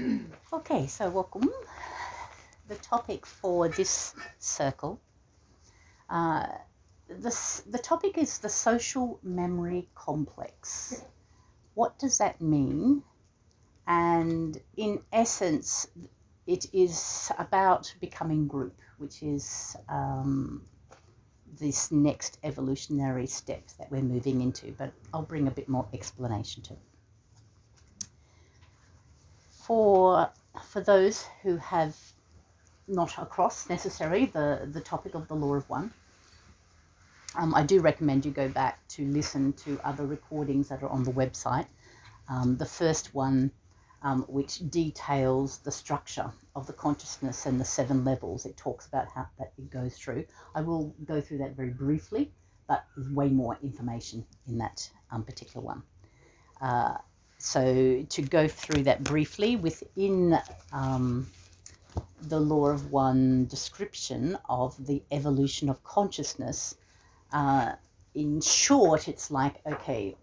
Okay, so welcome. The topic for this circle, uh, the topic is the social memory complex. What does that mean? And in essence, it is about becoming group, which is this next evolutionary step that we're moving into, but I'll bring a bit more explanation to it. For those who have not across necessarily the topic of the law of one, I do recommend you go back to listen to other recordings that are on the website. The first one, which details the structure of the consciousness and the 7 levels, it talks about how that it goes through. I will go through that very briefly, but there's way more information in that particular one. So to go through that briefly, within the law of one description of the evolution of consciousness, in short, it's like, okay,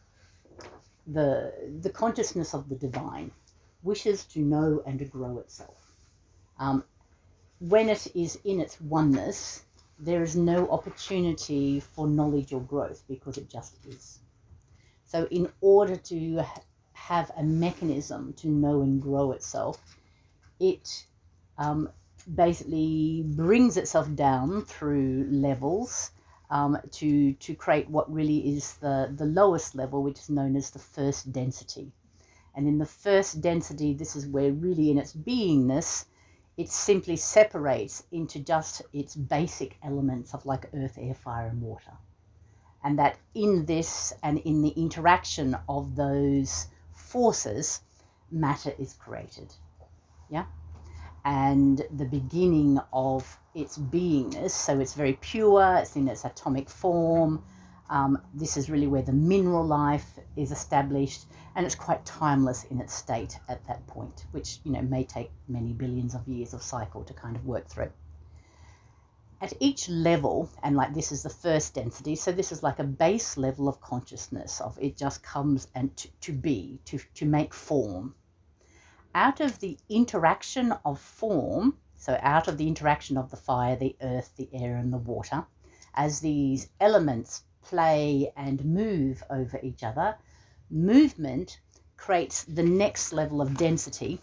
the consciousness of the divine wishes to know and to grow itself. When it is in its oneness, there is no opportunity for knowledge or growth because it just is. So in order to have a mechanism to know and grow itself, it basically brings itself down through levels to create what really is the lowest level, which is known as the first density. And in the first density, this is where really in its beingness, it simply separates into just its basic elements of like earth, air, fire, and water. And that in this and in the interaction of those forces, matter is created. Yeah. And the beginning of its beingness, so it's very pure, it's in its atomic form. This is really where the mineral life is established, and it's quite timeless in its state at that point, which may take many billions of years of cycle to kind of work through. At each level, and like this is the first density, so this is like a base level of consciousness of it just comes and to be, to make form. Out of the interaction of form, so out of the interaction of the fire, the earth, the air, and the water, as these elements play and move over each other, movement creates the next level of density,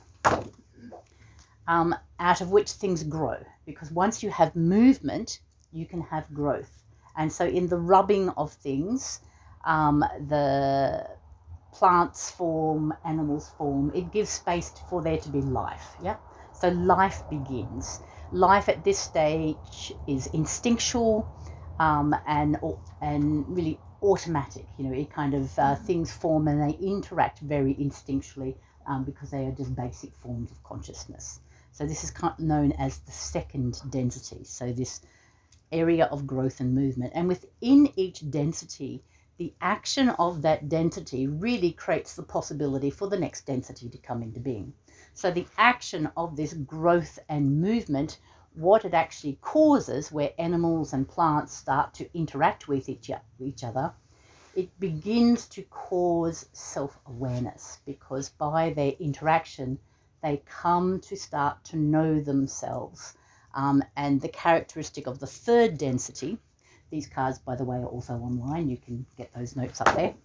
out of which things grow. Because once you have movement, you can have growth. And so in the rubbing of things, the plants form, animals form, it gives space for there to be life. Yeah. So life begins. Life at this stage is instinctual and really automatic. It kind of things form and they interact very instinctually because they are just basic forms of consciousness. So this is known as the second density. So this area of growth and movement. And within each density, the action of that density really creates the possibility for the next density to come into being. So the action of this growth and movement, what it actually causes, where animals and plants start to interact with each other, it begins to cause self-awareness, because by their interaction, they come to start to know themselves. And the characteristic of the third density, these cards, by the way, are also online. You can get those notes up there.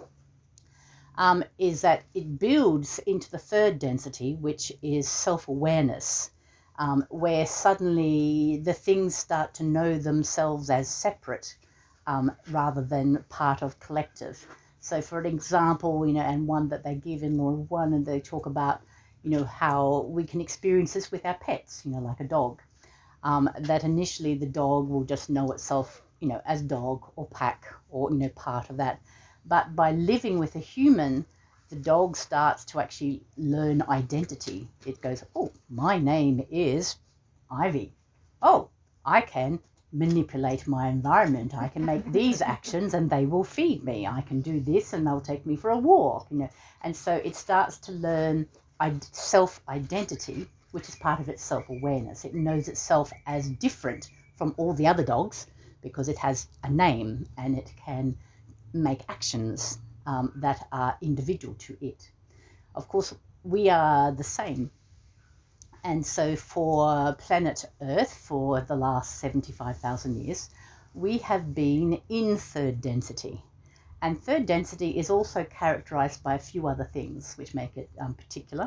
Is that it builds into the third density, which is self-awareness, where suddenly the things start to know themselves as separate rather than part of collective. So for an example, and one that they give in Law of One, and they talk about, how we can experience this with our pets, like a dog. That initially the dog will just know itself, as dog or pack or, part of that. But by living with a human, the dog starts to actually learn identity. It goes, oh, my name is Ivy. Oh, I can manipulate my environment. I can make these actions and they will feed me. I can do this and they'll take me for a walk, And so it starts to learn self-identity, which is part of its self-awareness. It knows itself as different from all the other dogs because it has a name and it can make actions that are individual to it. Of course, we are the same. And so for planet Earth, for the last 75,000 years, we have been in third density. And third density is also characterized by a few other things which make it particular.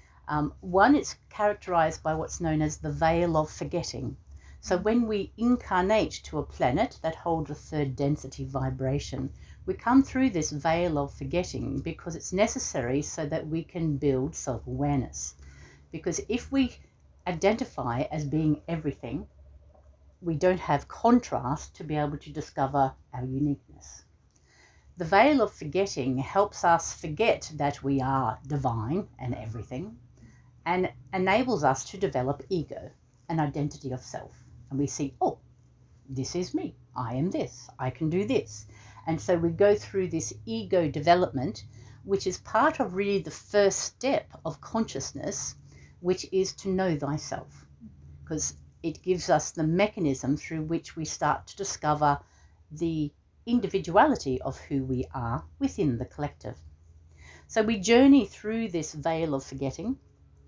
One, it's characterized by what's known as the veil of forgetting. So when we incarnate to a planet that holds a third density vibration, we come through this veil of forgetting because it's necessary so that we can build self-awareness. Because if we identify as being everything, we don't have contrast to be able to discover our uniqueness. The veil of forgetting helps us forget that we are divine and everything, and enables us to develop ego, an identity of self. And we see, oh, this is me. I am this. I can do this. And so we go through this ego development, which is part of really the first step of consciousness, which is to know thyself, because it gives us the mechanism through which we start to discover the individuality of who we are within the collective. So we journey through this veil of forgetting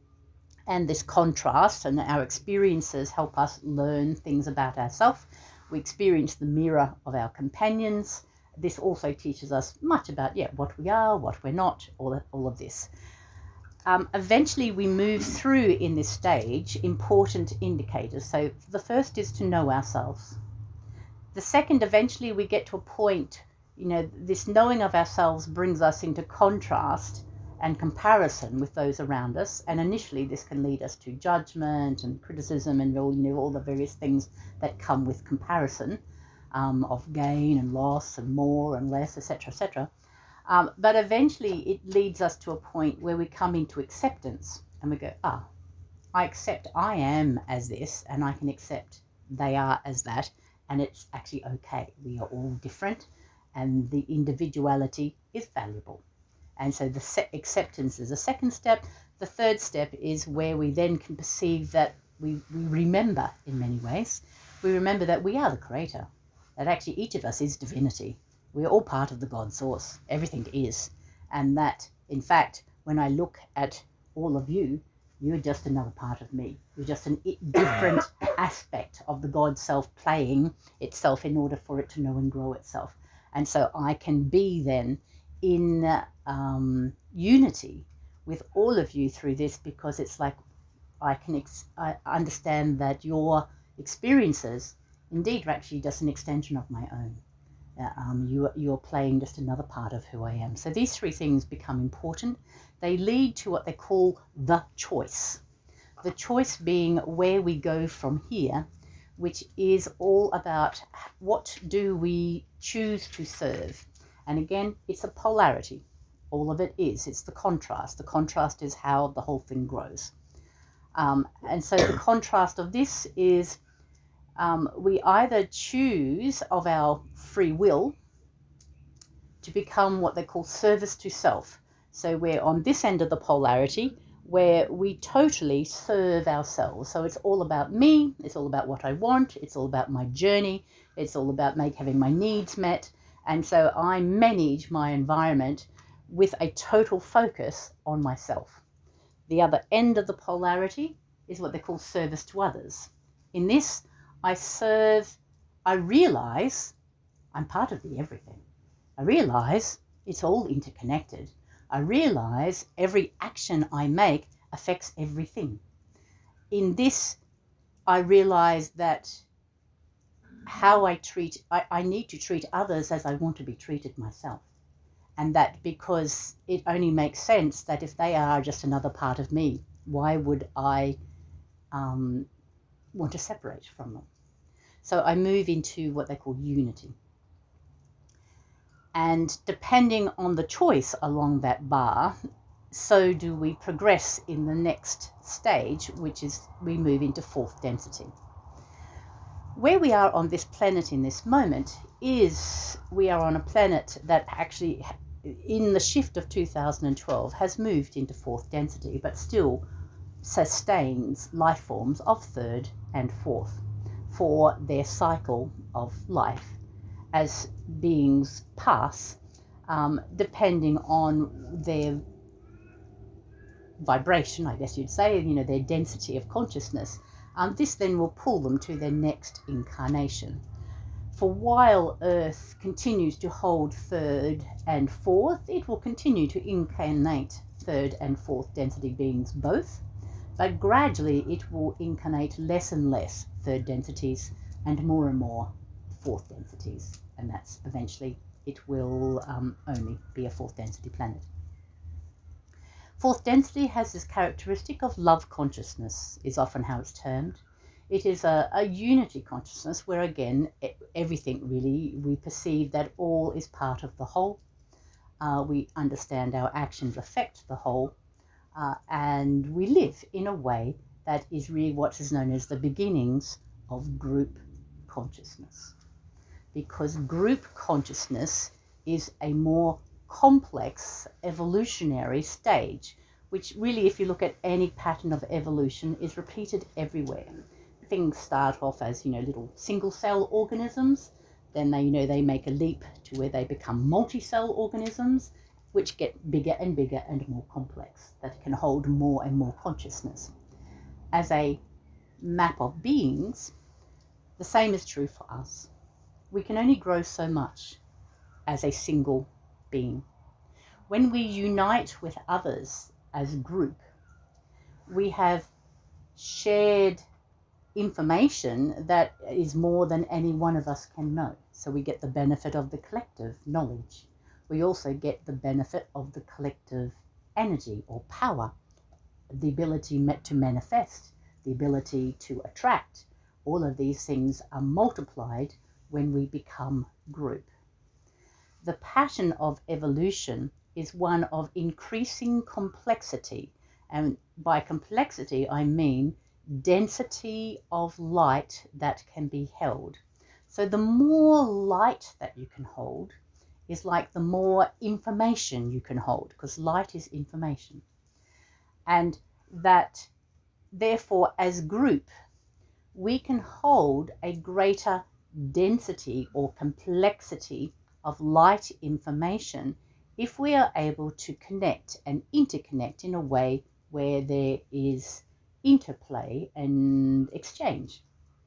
and this contrast, and our experiences help us learn things about ourselves. We experience the mirror of our companions. This also teaches us much about what we are, what we're not, all of this. Eventually we move through in this stage important indicators. So the first is to know ourselves. The second, eventually we get to a point, this knowing of ourselves brings us into contrast and comparison with those around us. And initially this can lead us to judgment and criticism and all the various things that come with comparison, of gain and loss and more and less, etc., etc. But eventually it leads us to a point where we come into acceptance and we go, I accept I am as this, and I can accept they are as that, and it's actually okay. We are all different and the individuality is valuable. And so the acceptance is a second step. The third step is where we then can perceive that we remember in many ways. We remember that we are the creator, that actually each of us is divinity. We are all part of the God source. Everything is. And that, in fact, when I look at all of you, you're just another part of me. You're just a different aspect of the God self playing itself in order for it to know and grow itself. And so I can be then in unity with all of you through this, because it's like I understand that your experiences indeed are actually just an extension of my own. You're playing just another part of who I am. So these three things become important. They lead to what they call the choice. The choice being where we go from here, which is all about what do we choose to serve. And again, it's a polarity. All of it is. It's the contrast. The contrast is how the whole thing grows. And so the contrast of this is we either choose of our free will to become what they call service to self. So we're on this end of the polarity where we totally serve ourselves. So it's all about me, it's all about what I want, it's all about my journey, it's all about having my needs met. And so I manage my environment with a total focus on myself. The other end of the polarity is what they call service to others. In this, I realize I'm part of the everything. I realize it's all interconnected. I realize every action I make affects everything. In this, I realize that how I need to treat others as I want to be treated myself. And that because it only makes sense that if they are just another part of me, why would I want to separate from them? So I move into what they call unity. And depending on the choice along that bar, so do we progress in the next stage, which is we move into fourth density. Where we are on this planet in this moment is we are on a planet that actually, in the shift of 2012, has moved into fourth density, but still sustains life forms of third and fourth for their cycle of life as beings pass, depending on their vibration, I guess you'd say, their density of consciousness, this then will pull them to their next incarnation. For while Earth continues to hold third and fourth, it will continue to incarnate third and fourth density beings both, but gradually it will incarnate less and less third densities and more fourth densities, and that's eventually it will only be a fourth density planet. Fourth density has this characteristic of love consciousness, is often how it's termed. It is a unity consciousness where, again, everything really, we perceive that all is part of the whole. We understand our actions affect the whole, and we live in a way that is really what is known as the beginnings of group consciousness. Because group consciousness is a more complex evolutionary stage, which really, if you look at any pattern of evolution, is repeated everywhere. Things start off as, little single cell organisms, then they make a leap to where they become multi-cell organisms, which get bigger and bigger and more complex, that can hold more and more consciousness. As a map of beings, the same is true for us. We can only grow so much as a single being. When we unite with others as a group, we have shared information that is more than any one of us can know. So we get the benefit of the collective knowledge. We also get the benefit of the collective energy or power, the ability to manifest, the ability to attract. All of these things are multiplied when we become group. The pattern of evolution is one of increasing complexity, and by complexity I mean density of light that can be held. So the more light that you can hold is like the more information you can hold, because light is information. And that therefore as group we can hold a greater density or complexity of light information if we are able to connect and interconnect in a way where there is interplay and exchange.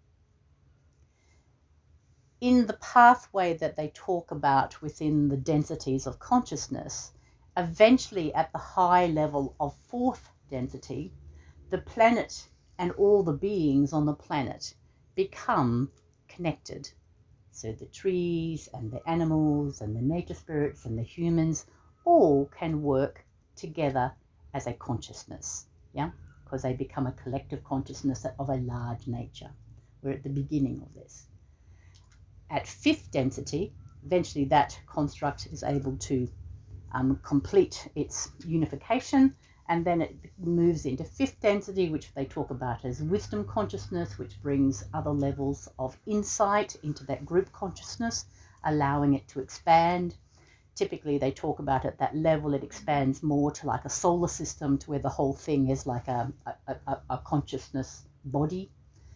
In the pathway that they talk about within the densities of consciousness, eventually at the high level of fourth density, the planet and all the beings on the planet become connected. So the trees and the animals and the nature spirits and the humans all can work together as a consciousness, because they become a collective consciousness of a large nature. We're at the beginning of this. At fifth density, eventually that construct is able to complete its unification, and then it moves into fifth density, which they talk about as wisdom consciousness, which brings other levels of insight into that group consciousness, allowing it to expand. Typically, they talk about at that level, it expands more to like a solar system, to where the whole thing is like a consciousness body.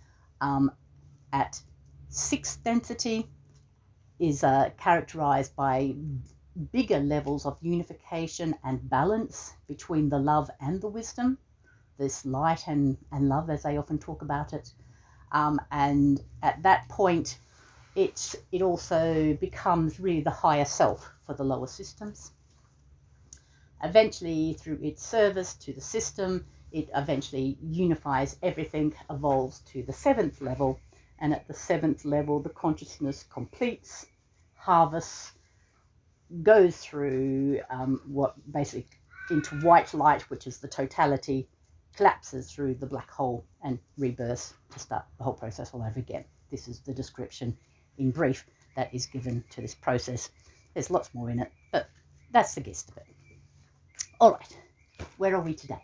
At sixth density is characterized by bigger levels of unification and balance between the love and the wisdom, this light and love as they often talk about it. And at that point, it also becomes really the higher self for the lower systems. Eventually, through its service to the system, it eventually unifies everything, evolves to the seventh level, and at the seventh level, the consciousness completes, harvests, goes through what basically into white light, which is the totality, collapses through the black hole and rebirths to start the whole process all over again. This is the description in brief that is given to this process. There's lots more in it, but that's the gist of it. All right, where are we today?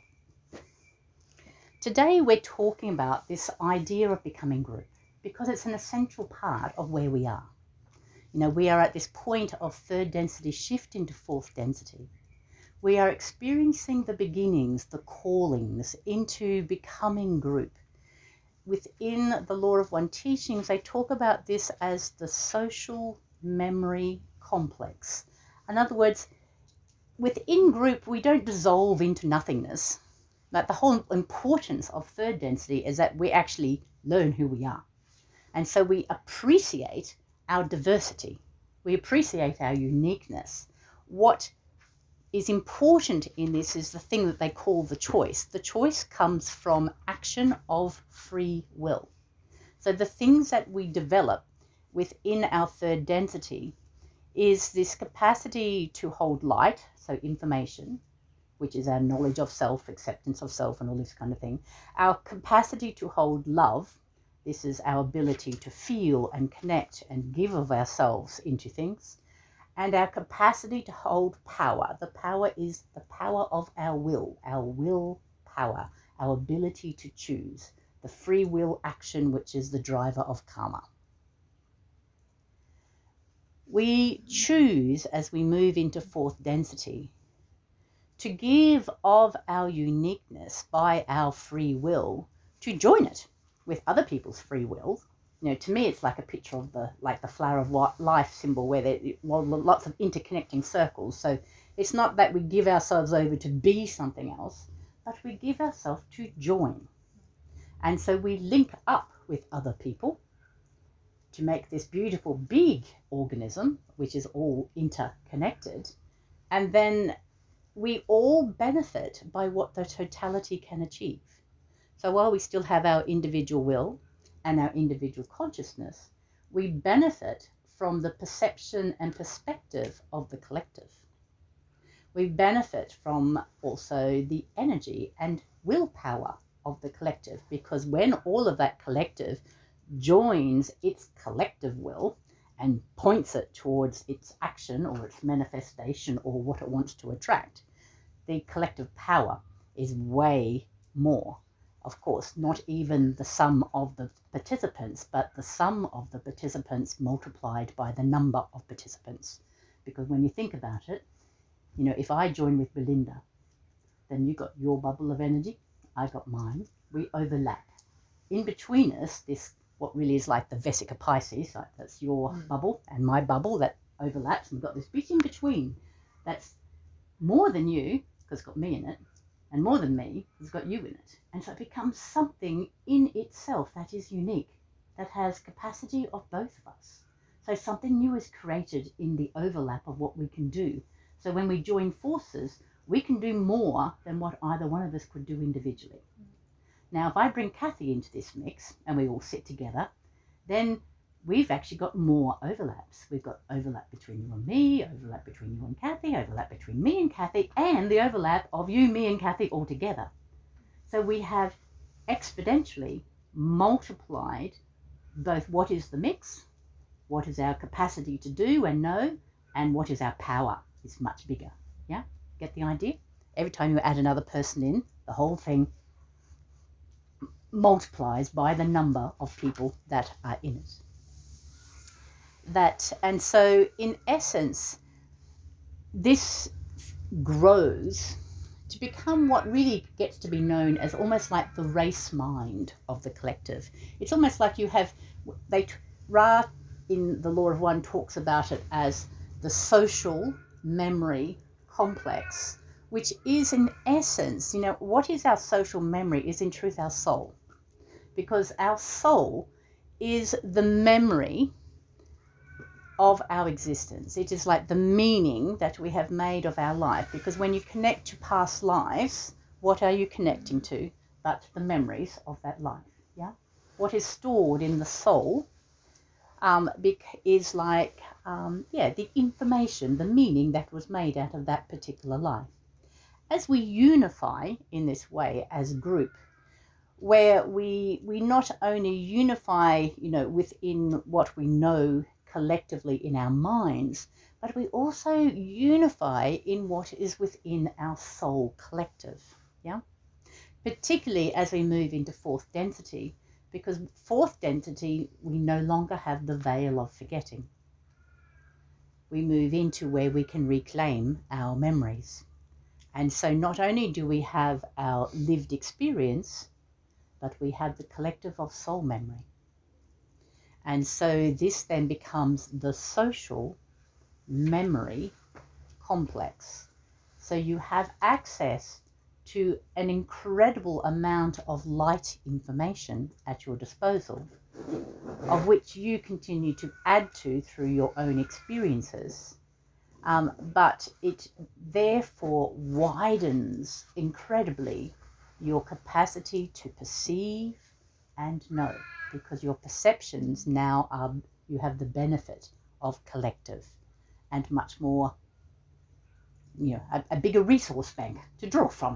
Today we're talking about this idea of becoming group, because it's an essential part of where we are. We are at this point of third density shift into fourth density. We are experiencing the beginnings, the callings into becoming group. Within the Law of One teachings, they talk about this as the social memory complex. In other words, within group, we don't dissolve into nothingness. Like the whole importance of third density is that we actually learn who we are. And so we appreciate our diversity. We appreciate our uniqueness. What is important in this is the thing that they call the choice. The choice comes from action of free will. So the things that we develop within our third density is this capacity to hold light, so information, which is our knowledge of self, acceptance of self, and all this kind of thing. Our capacity to hold love, this is our ability to feel and connect and give of ourselves into things. And our capacity to hold power. The power is the power of our will power, our ability to choose, the free will action, which is the driver of karma. We choose, as we move into fourth density, to give of our uniqueness by our free will, to join it with other people's free will. To me, it's like a picture of the flower of life symbol, where there lots of interconnecting circles. So it's not that we give ourselves over to be something else, but we give ourselves to join. And so we link up with other people to make this beautiful big organism, which is all interconnected. And then we all benefit by what the totality can achieve. So while we still have our individual will and our individual consciousness, we benefit from the perception and perspective of the collective. We benefit from also the energy and willpower of the collective, because when all of that collective joins its collective will and points it towards its action or its manifestation or what it wants to attract, the collective power is way more. Of course, not even the sum of the participants, but the sum of the participants multiplied by the number of participants. Because when you think about it, if I join with Belinda, then you got your bubble of energy, I got mine, we overlap. In between us, this what really is like the Vesica Pisces, like that's your bubble and my bubble that overlaps, and we've got this bit in between that's more than you, because it's got me in it, and more than me, it's got you in it. And so it becomes something in itself that is unique, that has capacity of both of us. So something new is created in the overlap of what we can do. So when we join forces, we can do more than what either one of us could do individually. Now, if I bring Kathy into this mix and we all sit together, then we've actually got more overlaps. We've got overlap between you and me, overlap between you and Kathy, overlap between me and Kathy, and the overlap of you, me, and Kathy all together. So we have exponentially multiplied both what is the mix, what is our capacity to do and know, and what is our power is much bigger. Yeah? Get the idea? Every time you add another person in, the whole thing multiplies by the number of people that are in it. And so in essence, this grows to become what really gets to be known as almost like the race mind of the collective. It's almost like you have, Ra in the Law of One talks about it as the social memory complex, which is in essence, what is our social memory is in truth our soul. Because our soul is the memory of our existence. It is like the meaning that we have made of our life. Because when you connect to past lives, what are you connecting to but the memories of that life? Yeah. What is stored in the soul is like the information, the meaning that was made out of that particular life. As we unify in this way as a group, where we not only unify, within what we know collectively in our minds, but we also unify in what is within our soul collective. Yeah, particularly as we move into fourth density, because fourth density we no longer have the veil of forgetting. We move into where we can reclaim our memories, and so not only do we have our lived experience, but we have the collective of soul memory. And so this then becomes the social memory complex. So you have access to an incredible amount of light information at your disposal, of which you continue to add to through your own experiences. But it therefore widens incredibly your capacity to perceive and know, because your perceptions now are, you have the benefit of collective and much more, a bigger resource bank to draw from,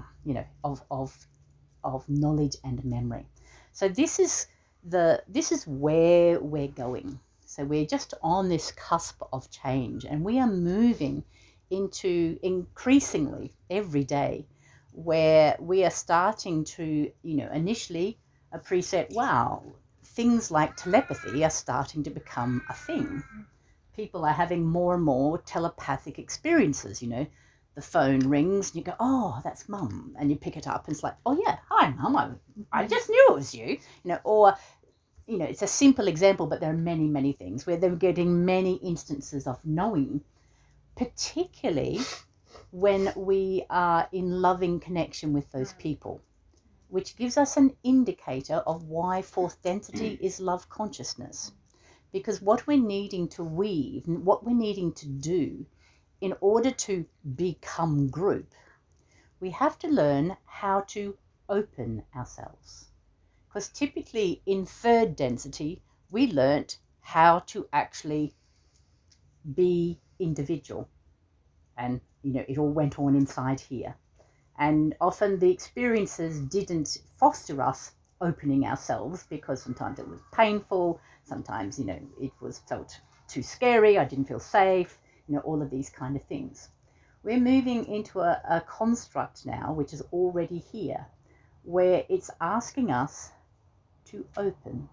of knowledge and memory. So this is where we're going. So we're just on this cusp of change, and we are moving into increasingly every day where we are starting to, initially appreciate, wow, things like telepathy are starting to become a thing. People are having more and more telepathic experiences, the phone rings and you go, oh, that's Mum, and you pick it up and it's like, oh yeah, hi Mum, I just knew it was you, or it's a simple example, but there are many, many things where they're getting many instances of knowing, particularly when we are in loving connection with those people, which gives us an indicator of why fourth density is love consciousness. Because what we're needing to weave, what we're needing to do in order to become group, we have to learn how to open ourselves. Because typically in third density, we learnt how to actually be individual. And, it all went on inside here. And often the experiences didn't foster us opening ourselves, because sometimes it was painful, sometimes, it was felt too scary, I didn't feel safe, all of these kind of things. We're moving into a construct now, which is already here, where it's asking us to open.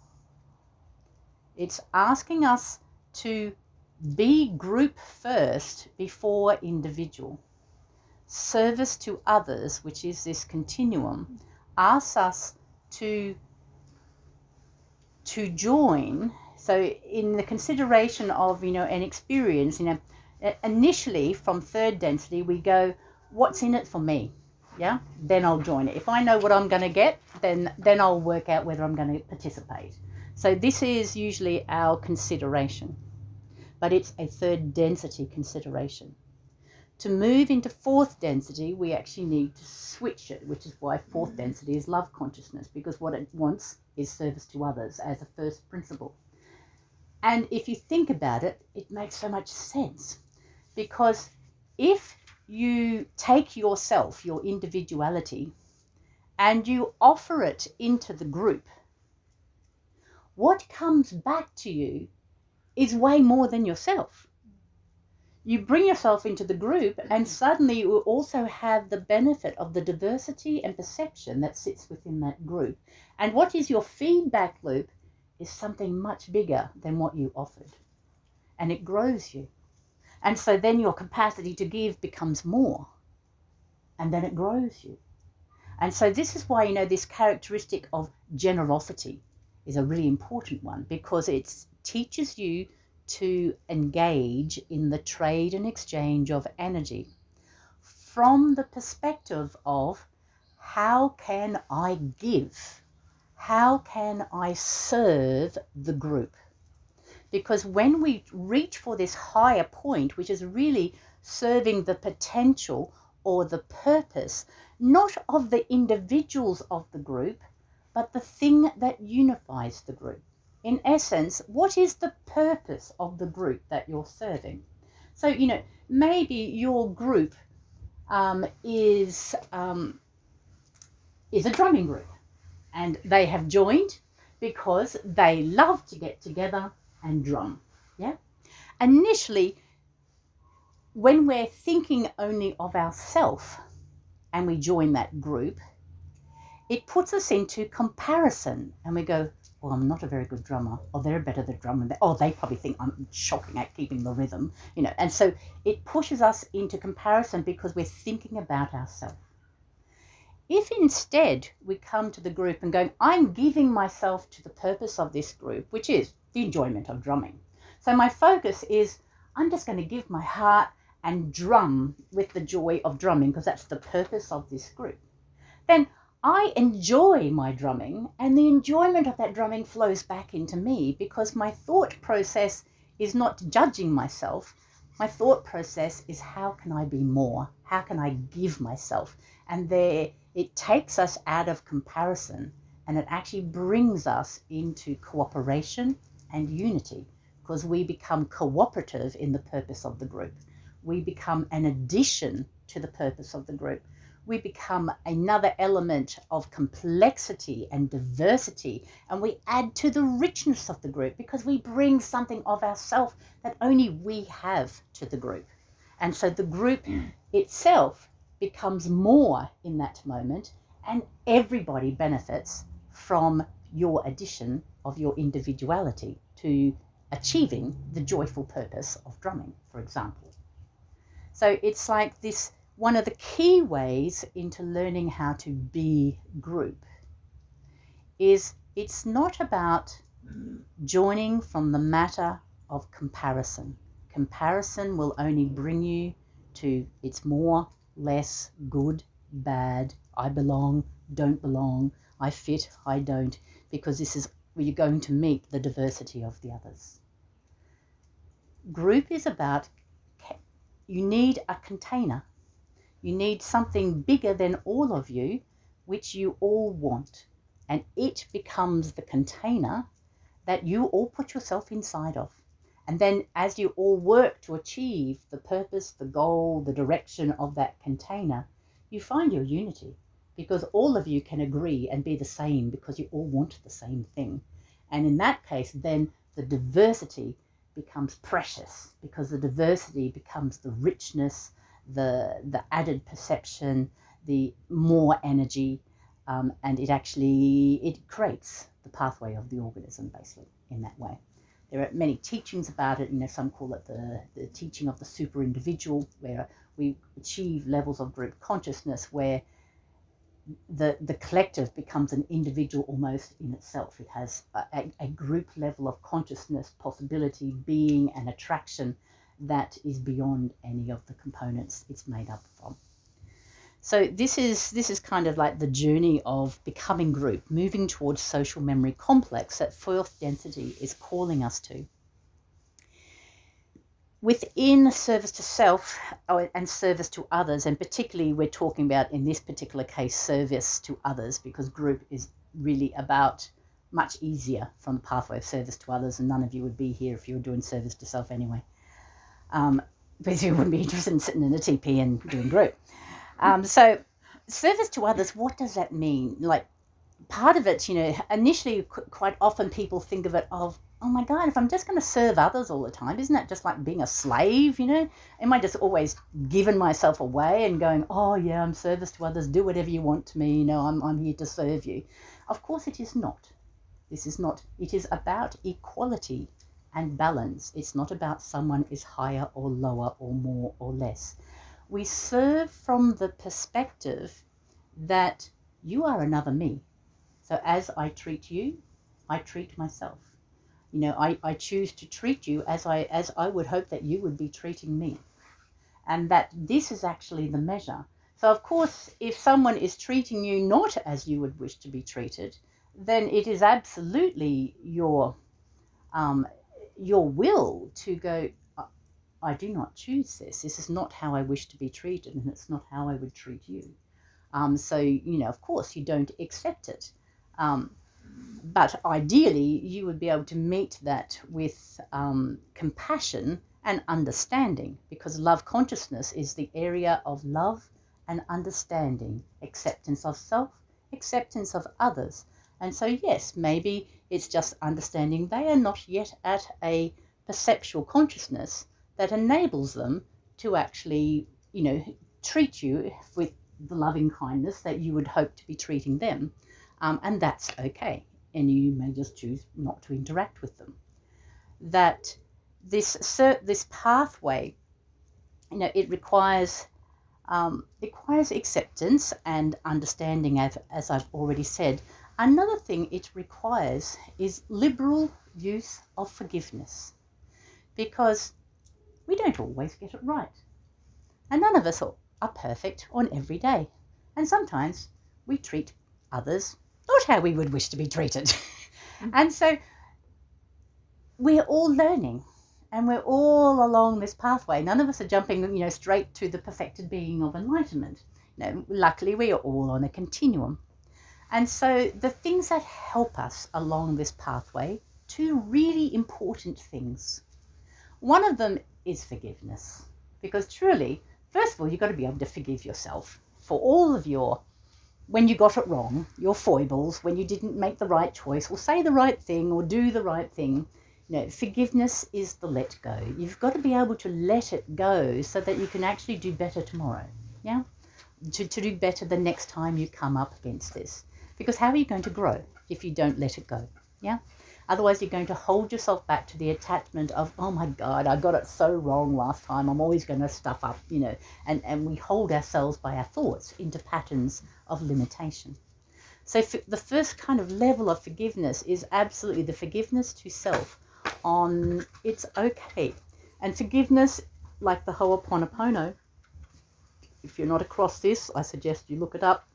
It's asking us to be group first before individual. Service to others, which is this continuum, asks us to join. So in the consideration of, an experience, initially from third density, we go, what's in it for me? Yeah, then I'll join it. If I know what I'm going to get, then I'll work out whether I'm going to participate. So this is usually our consideration, but it's a third density consideration. To move into fourth density, we actually need to switch it, which is why fourth density is love consciousness, because what it wants is service to others as a first principle. And if you think about it, it makes so much sense, because if you take yourself, your individuality, and you offer it into the group, what comes back to you is way more than yourself. You bring yourself into the group, and suddenly you will also have the benefit of the diversity and perception that sits within that group. And what is your feedback loop is something much bigger than what you offered. And it grows you. And so then your capacity to give becomes more. And then it grows you. And so this is why, this characteristic of generosity is a really important one, because it teaches you to engage in the trade and exchange of energy from the perspective of, how can I give? How can I serve the group? Because when we reach for this higher point, which is really serving the potential or the purpose, not of the individuals of the group, but the thing that unifies the group. In essence, what is the purpose of the group that you're serving? So, maybe your group is a drumming group, and they have joined because they love to get together and drum. Yeah. Initially, when we're thinking only of ourselves and we join that group, it puts us into comparison, and we go, well, I'm not a very good drummer, or they're better at drumming, or they probably think I'm shocking at keeping the rhythm, and so it pushes us into comparison because we're thinking about ourselves. If instead we come to the group and go, I'm giving myself to the purpose of this group, which is the enjoyment of drumming. So my focus is, I'm just going to give my heart and drum with the joy of drumming, because that's the purpose of this group, then I enjoy my drumming, and the enjoyment of that drumming flows back into me, because my thought process is not judging myself. My thought process is, how can I be more? How can I give myself? And there it takes us out of comparison, and it actually brings us into cooperation and unity, because we become cooperative in the purpose of the group. We become an addition to the purpose of the group. We become another element of complexity and diversity, and we add to the richness of the group, because we bring something of ourselves that only we have to the group. And so the group itself becomes more in that moment, and everybody benefits from your addition of your individuality to achieving the joyful purpose of drumming, for example. So it's like this. One of the key ways into learning how to be group is, it's not about joining from the matter of comparison. Comparison will only bring you to it's more, less, good, bad, I belong, don't belong, I fit, I don't, because this is where you're going to meet the diversity of the others. Group is about, you need a container. You need something bigger than all of you, which you all want. And it becomes the container that you all put yourself inside of. And then as you all work to achieve the purpose, the goal, the direction of that container, you find your unity, because all of you can agree and be the same, because you all want the same thing. And in that case, then the diversity becomes precious, because the diversity becomes the richness, the added perception, the more energy, and it creates the pathway of the organism, basically, in that way. There are many teachings about it. Some call it the teaching of the super individual, where we achieve levels of group consciousness where the collective becomes an individual almost in itself. It has a group level of consciousness, possibility, being, and attraction that is beyond any of the components it's made up from. So this is kind of like the journey of becoming group, moving towards social memory complex that fourth density is calling us to. Within service to self and service to others, and particularly we're talking about, in this particular case, service to others, because group is really about much easier from the pathway of service to others, and none of you would be here if you were doing service to self anyway. Because you wouldn't be interested in sitting in a TP and doing group. So service to others, what does that mean? Like, part of it, initially quite often people think of it of, oh my God, if I'm just going to serve others all the time, isn't that just like being a slave, Am I just always giving myself away and going, oh yeah, I'm service to others, do whatever you want to me, I'm here to serve you. Of course it is not. This is not. It is about equality and balance. It's not about someone is higher or lower or more or less. We serve from the perspective that you are another me. So as I treat you, I treat myself. I choose to treat you as I would hope that you would be treating me. And that this is actually the measure. So of course, if someone is treating you not as you would wish to be treated, then it is absolutely your will to go, I do not choose this. This is not how I wish to be treated, and it's not how I would treat you. So, of course, you don't accept it. But ideally, you would be able to meet that with compassion and understanding, because love consciousness is the area of love and understanding, acceptance of self, acceptance of others. And so, yes, maybe it's just understanding they are not yet at a perceptual consciousness that enables them to actually, treat you with the loving kindness that you would hope to be treating them. And that's okay. And you may just choose not to interact with them. That this pathway, it requires acceptance and understanding, as I've already said. Another thing it requires is liberal use of forgiveness, because we don't always get it right. And none of us are perfect on every day. And sometimes we treat others not how we would wish to be treated. And so we're all learning, and we're all along this pathway. None of us are jumping, straight to the perfected being of enlightenment. Luckily, we are all on a continuum. And so the things that help us along this pathway, two really important things. One of them is forgiveness, because truly, first of all, you've got to be able to forgive yourself for all of when you got it wrong, your foibles, when you didn't make the right choice or say the right thing or do the right thing. Forgiveness is the let go. You've got to be able to let it go so that you can actually do better tomorrow. Yeah? To do better the next time you come up against this. Because how are you going to grow if you don't let it go? Yeah? Otherwise, you're going to hold yourself back to the attachment of, oh my God, I got it so wrong last time. I'm always going to stuff up, and we hold ourselves by our thoughts into patterns of limitation. So the first kind of level of forgiveness is absolutely the forgiveness to self on it's okay. And forgiveness, like the Ho'oponopono, if you're not across this, I suggest you look it up,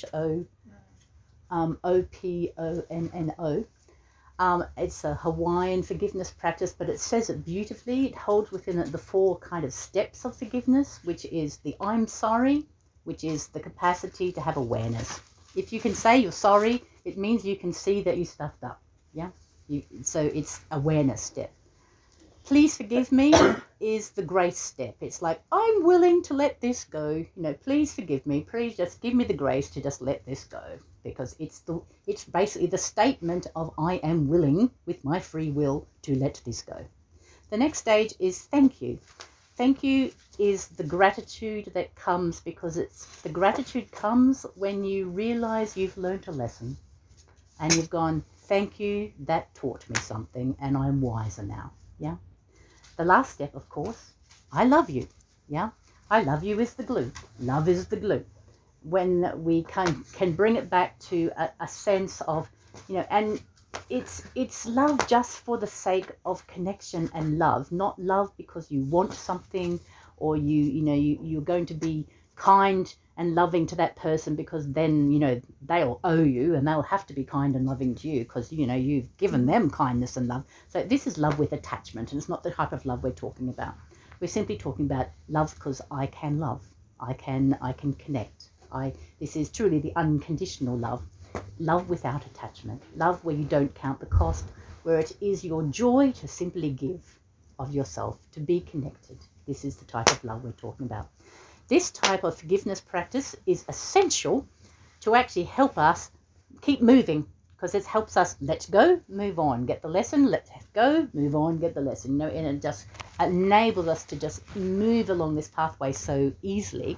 Ho'oponono. It's a Hawaiian forgiveness practice, but it says it beautifully. It holds within it the four kind of steps of forgiveness, which is the I'm sorry, which is the capacity to have awareness. If you can say you're sorry, it means you can see that you stuffed up. Yeah. So it's awareness step. Please forgive me is the grace step. It's like, I'm willing to let this go. Please forgive me. Please just give me the grace to just let this go. Because it's basically the statement of I am willing with my free will to let this go. The next stage is thank you. Thank you is the gratitude that comes because the gratitude comes when you realize you've learned a lesson and you've gone, thank you, that taught me something and I'm wiser now. Yeah. The last step, of course, I love you. Yeah. I love you is the glue. Love is the glue. When we can bring it back to a sense of, and it's love just for the sake of connection and love, not love because you want something or you're going to be kind and loving to that person because then, they'll owe you and they'll have to be kind and loving to you because, you've given them kindness and love. So this is love with attachment, and it's not the type of love we're talking about. We're simply talking about love because I can love. I can connect. This is truly the unconditional love without attachment, love where you don't count the cost, where it is your joy to simply give of yourself, to be connected. This is the type of love we're talking about. This type of forgiveness practice is essential to actually help us keep moving because it helps us let go, move on, get the lesson, let go, move on, get the lesson, and it just enables us to just move along this pathway so easily.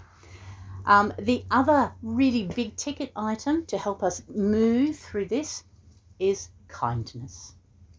The other really big ticket item to help us move through this is kindness.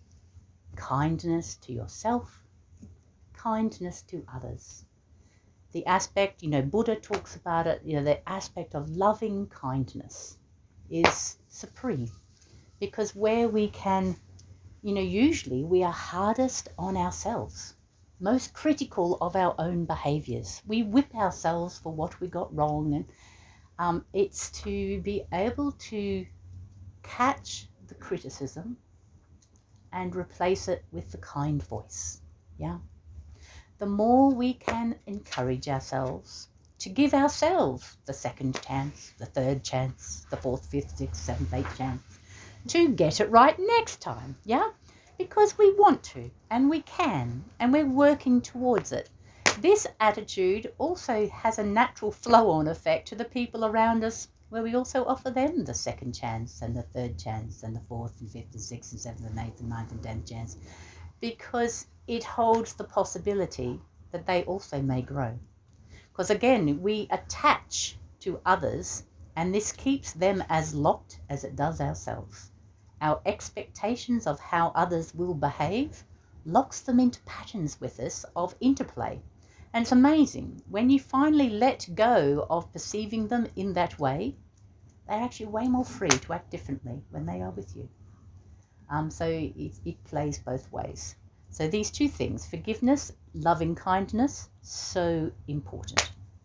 Kindness to yourself, kindness to others. The aspect, Buddha talks about it, the aspect of loving kindness is supreme because where we can, usually we are hardest on ourselves. Most critical of our own behaviours. We whip ourselves for what we got wrong, and it's to be able to catch the criticism and replace it with the kind voice. Yeah. The more we can encourage ourselves to give ourselves the second chance, the third chance, the fourth, fifth, sixth, seventh, eighth chance to get it right next time. Yeah. Because we want to, and we can, and we're working towards it. This attitude also has a natural flow-on effect to the people around us, where we also offer them the second chance, and the third chance, and the fourth, and fifth, and sixth, and seventh, and eighth, and ninth, and 10th chance, because it holds the possibility that they also may grow. Because again, we attach to others, and this keeps them as locked as it does ourselves. Our expectations of how others will behave locks them into patterns with us of interplay. And it's amazing, when you finally let go of perceiving them in that way, they're actually way more free to act differently when they are with you. So it plays both ways. So these two things, forgiveness, loving kindness, so important.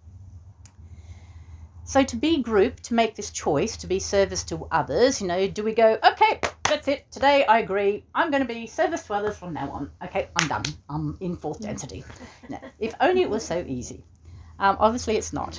So to be group, to make this choice, to be service to others, do we go, okay, that's it. Today I agree. I'm going to be service to others from now on. Okay, I'm done. I'm in fourth density. No, if only it was so easy. Obviously it's not.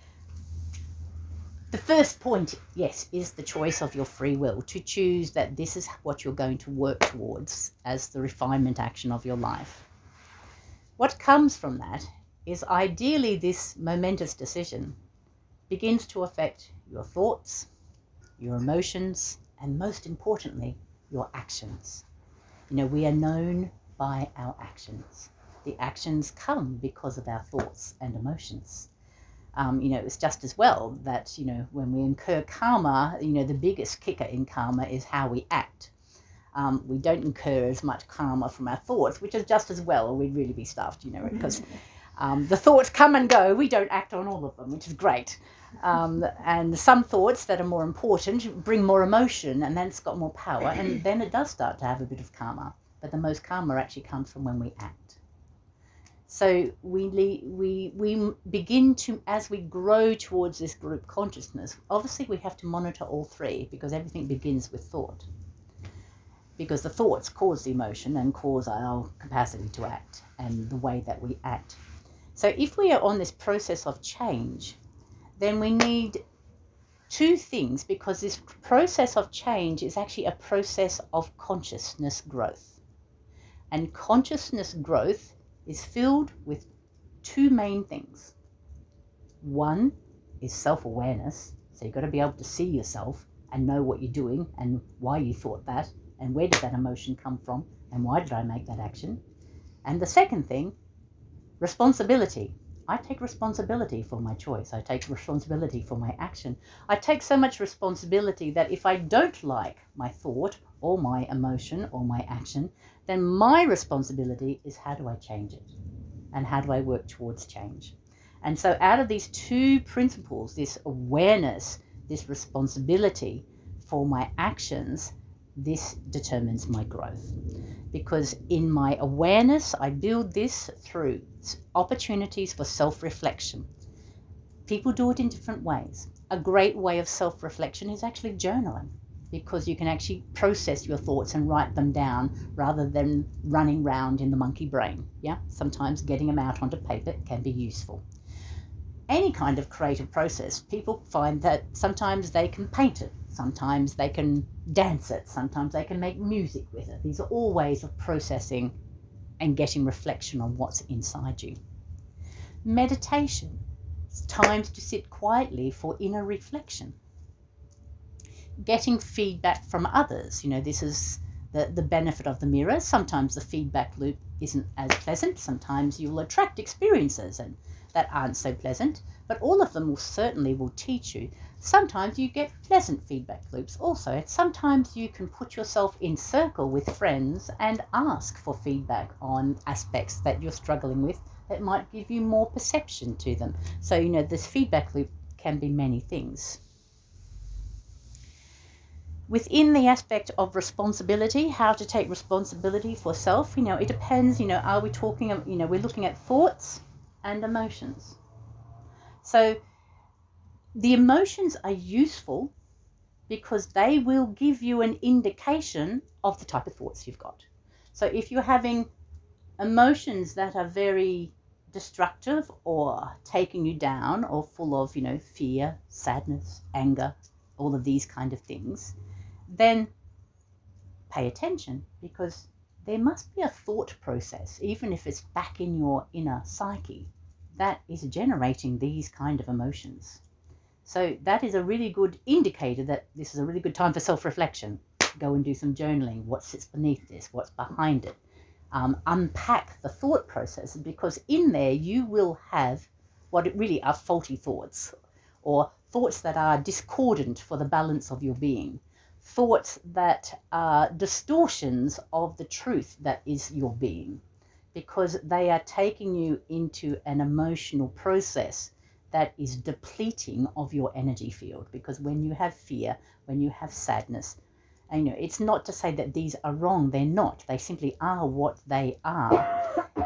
The first point, yes, is the choice of your free will to choose that this is what you're going to work towards as the refinement action of your life. What comes from that is ideally this momentous decision begins to affect your thoughts, your emotions, and most importantly, your actions. We are known by our actions. The actions come because of our thoughts and emotions. It's just as well that, when we incur karma, the biggest kicker in karma is how we act. We don't incur as much karma from our thoughts, which is just as well, or we'd really be stuffed, because the thoughts come and go. We don't act on all of them, which is great. And some thoughts that are more important bring more emotion, and then it's got more power, and then it does start to have a bit of karma. But the most karma actually comes from when we act. So we begin to, as we grow towards this group consciousness, obviously we have to monitor all three, because everything begins with thought. Because the thoughts cause the emotion and cause our capacity to act and the way that we act. So if we are on this process of change, then we need two things, because this process of change is actually a process of consciousness growth. And consciousness growth is filled with two main things. One is self-awareness. So you've got to be able to see yourself and know what you're doing and why you thought that and where did that emotion come from and why did I make that action. And the second thing, responsibility. I take responsibility for my choice. I take responsibility for my action. I take so much responsibility that if I don't like my thought or my emotion or my action, then my responsibility is how do I change it? And how do I work towards change? And so out of these two principles, this awareness, this responsibility for my actions, this determines my growth. Because in my awareness, I build this through opportunities for self-reflection. People do it in different ways. A great way of self-reflection is actually journaling, because you can actually process your thoughts and write them down rather than running round in the monkey brain. Yeah, sometimes getting them out onto paper can be useful. Any kind of creative process, people find that sometimes they can paint it, sometimes they can dance it, sometimes they can make music with it. These are all ways of processing and getting reflection on what's inside you. Meditation, it's times to sit quietly for inner reflection. Getting feedback from others, this is the benefit of the mirror. Sometimes the feedback loop isn't as pleasant. Sometimes you'll attract experiences and that aren't so pleasant, but all of them will teach you. Sometimes you get pleasant feedback loops also, and sometimes you can put yourself in circle with friends and ask for feedback on aspects that you're struggling with that might give you more perception to them. So, this feedback loop can be many things. Within the aspect of responsibility, how to take responsibility for self, it depends, are we talking, we're looking at thoughts and emotions. So the emotions are useful because they will give you an indication of the type of thoughts you've got. So if you're having emotions that are very destructive or taking you down or full of, fear, sadness, anger, all of these kind of things, then pay attention, because there must be a thought process, even if it's back in your inner psyche, that is generating these kind of emotions. So that is a really good indicator that this is a really good time for self-reflection. Go and do some journaling. What sits beneath this? What's behind it? Unpack the thought process, because in there you will have what really are faulty thoughts, or thoughts that are discordant for the balance of your being. Thoughts that are distortions of the truth that is your being, because they are taking you into an emotional process that is depleting of your energy field. Because when you have fear, when you have sadness, and it's not to say that these are wrong, they're not. They simply are what they are.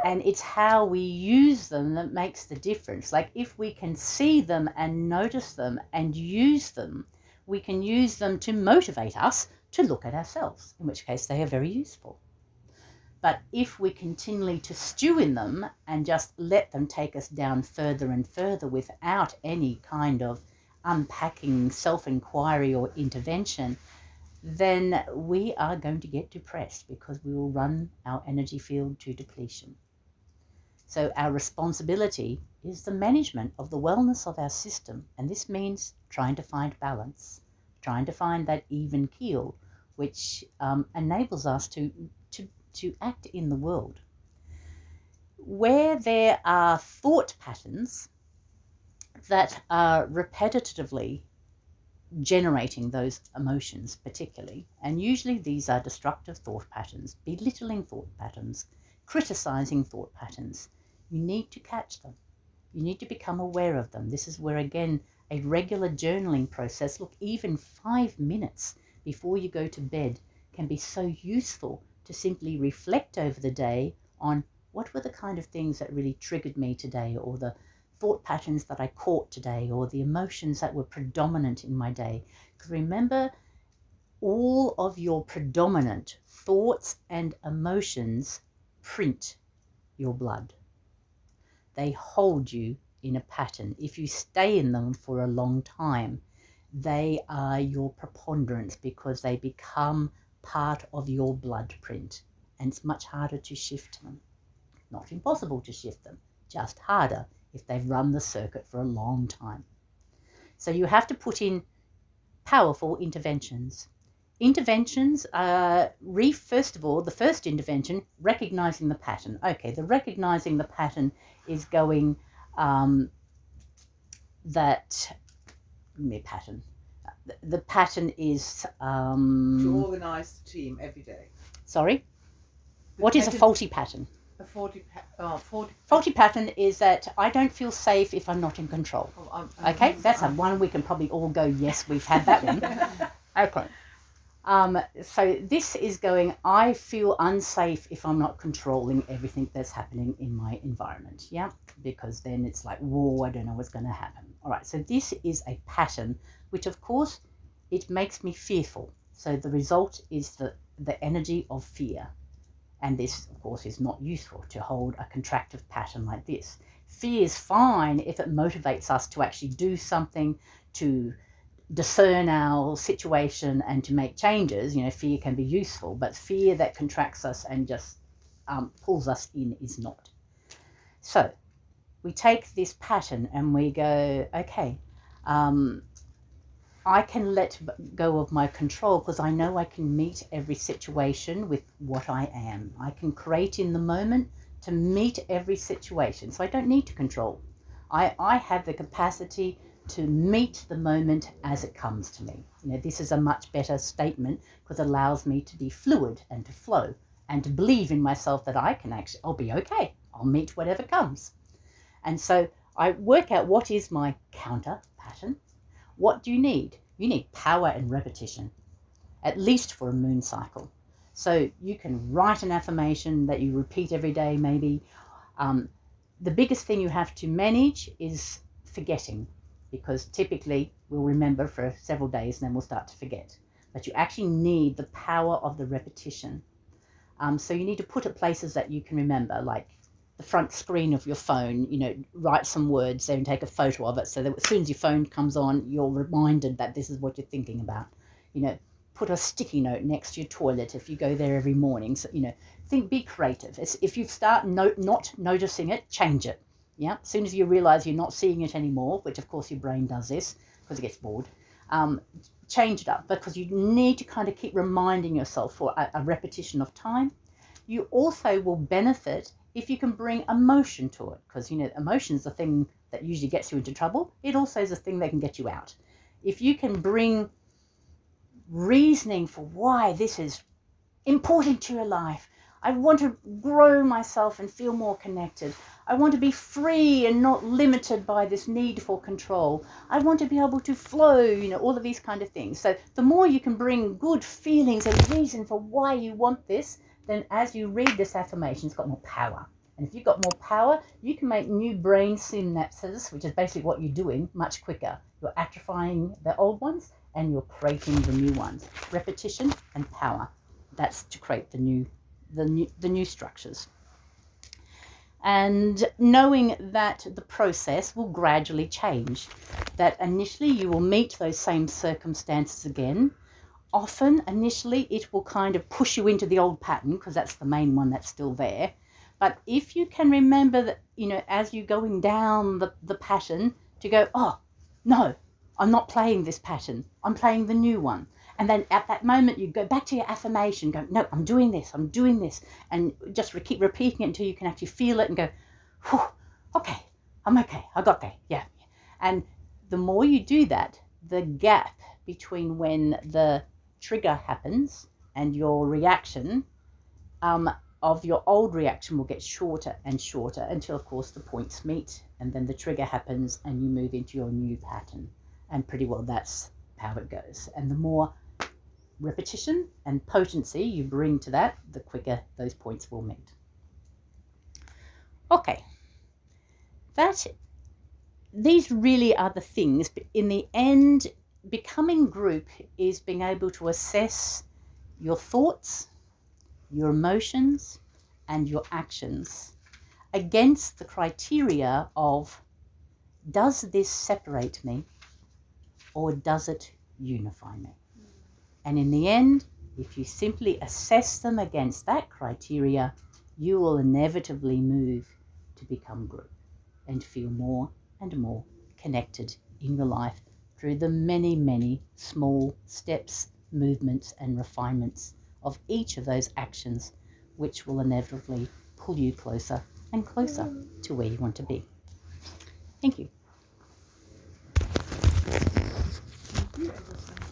And it's how we use them that makes the difference. Like if we can see them and notice them and use them, we can use them to motivate us to look at ourselves, in which case they are very useful. But if we continually to stew in them and just let them take us down further and further without any kind of unpacking, self-inquiry or intervention, then we are going to get depressed because we will run our energy field to depletion. So our responsibility is the management of the wellness of our system, and this means trying to find balance, trying to find that even keel, which enables us to act in the world. Where there are thought patterns that are repetitively generating those emotions particularly, and usually these are destructive thought patterns, belittling thought patterns, criticizing thought patterns, you need to catch them. You need to become aware of them. This is where, again, a regular journaling process, look, even 5 minutes before you go to bed can be so useful to simply reflect over the day on what were the kind of things that really triggered me today, or the thought patterns that I caught today, or the emotions that were predominant in my day. Because remember, all of your predominant thoughts and emotions print your blood. They hold you in a pattern. If you stay in them for a long time, they are your preponderance because they become part of your blood print, and it's much harder to shift them. Not impossible to shift them, just harder if they've run the circuit for a long time. So you have to put in powerful interventions. Interventions are, first of all, the first intervention, recognizing the pattern. Okay, the recognizing the pattern is going the pattern is to organize the team every day. Sorry? What is a faulty pattern? A faulty pattern is that I don't feel safe if I'm not in control. Okay, that's one we can probably all go, yes, we've had that one. Okay. So this is going, I feel unsafe if I'm not controlling everything that's happening in my environment. Yeah, because then it's like, whoa, I don't know what's going to happen. All right, so this is a pattern, which of course, it makes me fearful. So the result is the energy of fear. And this, of course, is not useful to hold a contractive pattern like this. Fear is fine if it motivates us to actually do something, to discern our situation and to make changes. You know, fear can be useful, but fear that contracts us and just pulls us in is not. So we take this pattern and we go, okay, I can let go of my control because I know I can meet every situation with what I am. I can create in the moment to meet every situation. So I don't need to control. I have the capacity to meet the moment as it comes to me. You know, this is a much better statement because it allows me to be fluid and to flow and to believe in myself that I'll be okay. I'll meet whatever comes. And so I work out what is my counter pattern. What do you need? You need power and repetition, at least for a moon cycle. So you can write an affirmation that you repeat every day, maybe. The biggest thing you have to manage is forgetting, because typically we'll remember for several days and then we'll start to forget. But you actually need the power of the repetition. So you need to put it places that you can remember, like the front screen of your phone, you know, write some words there and take a photo of it so that as soon as your phone comes on, you're reminded that this is what you're thinking about. You know, put a sticky note next to your toilet if you go there every morning. So, you know, be creative. If you start not noticing it, change it. Yeah, as soon as you realize you're not seeing it anymore, which of course your brain does this because it gets bored, change it up, because you need to kind of keep reminding yourself for a repetition of time. You also will benefit if you can bring emotion to it, because, you know, emotion is the thing that usually gets you into trouble. It also is the thing that can get you out. If you can bring reasoning for why this is important to your life, I want to grow myself and feel more connected. I want to be free and not limited by this need for control. I want to be able to flow, you know, all of these kind of things. So the more you can bring good feelings and reason for why you want this, then as you read this affirmation, it's got more power And if you've got more power, you can make new brain synapses, which is basically what you're doing, much quicker. You're atrophying the old ones and you're creating the new ones. Repetition and power. That's to create the new structures. And knowing that the process will gradually change, that initially you will meet those same circumstances again. Often, initially, it will kind of push you into the old pattern because that's the main one that's still there. But if you can remember that, as you're going down the pattern, to go, oh, no, I'm not playing this pattern. I'm playing the new one. And then at that moment, you go back to your affirmation, go, no, I'm doing this. And just keep repeating it until you can actually feel it and go, whew, okay, I'm okay. I got there. Yeah. And the more you do that, the gap between when the trigger happens and your reaction of your old reaction will get shorter and shorter until, of course, the points meet and then the trigger happens and you move into your new pattern. And pretty well that's how it goes. And the more repetition and potency you bring to that, the quicker those points will meet. Okay, these really are the things, but in the end, becoming group is being able to assess your thoughts, your emotions, and your actions against the criteria of, does this separate me or does it unify me? And in the end, if you simply assess them against that criteria, you will inevitably move to become group and feel more and more connected in your life through the many, many small steps, movements, and refinements of each of those actions, which will inevitably pull you closer and closer to where you want to be. Thank you. Thank you, Emerson.